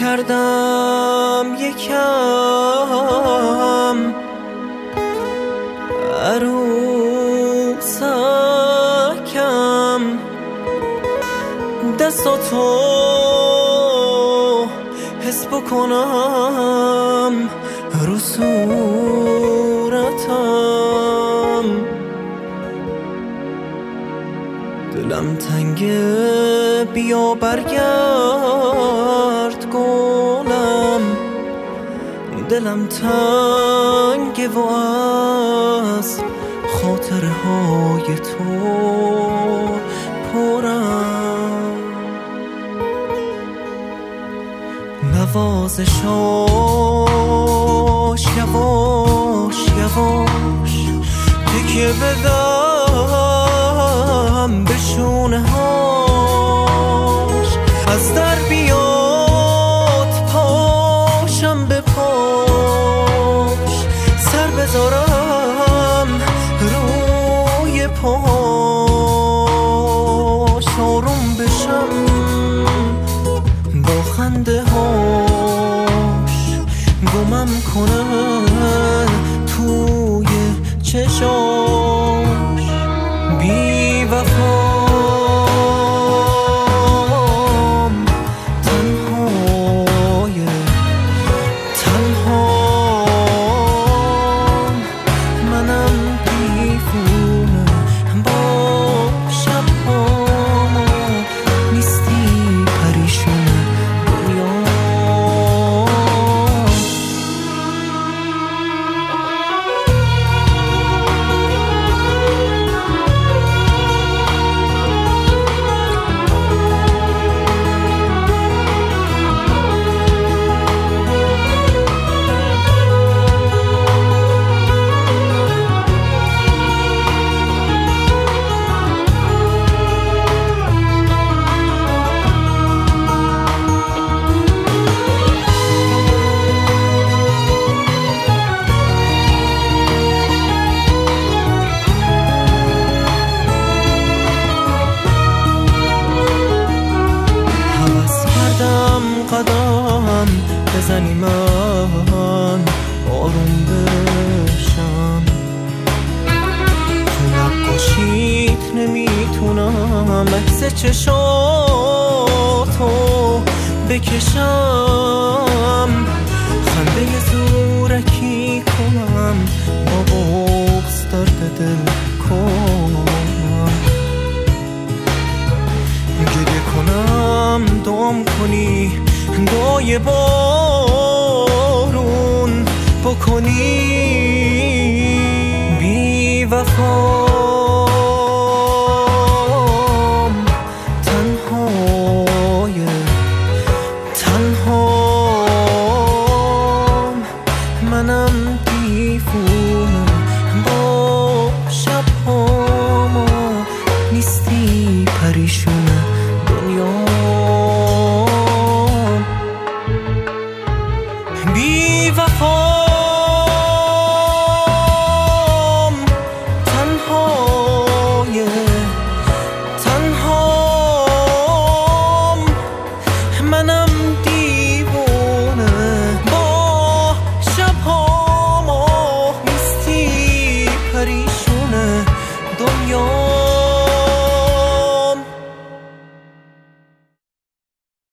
کردم یکم عروسکم، دستاتو حس بکنم رو صورتم. دلم تنگه بیا برگرد گلم، دلم تنگه و از خاطره های تو پرم. نوازشاش یواش یواش تکیه بدم به شونه هاش، از در بیاد پاشم به پاش، سر بذارم روی پاش، آروم بشم با خنده هاش، گمم کنه توی چشاش. بی وفام تنهای تنهام، منم دیوونه با شبهام، نیستی پریشون دنیا. قدم بزنی من آروم بشم، تو نقاشیت نمیتونم عکس چشاتو بکشم، خنده زورکی کنم با بغض درد دل کنم، گریه کنم دام کنی دعای بارون بکنی. بی وفام تنهای تنهام، منم دیوونه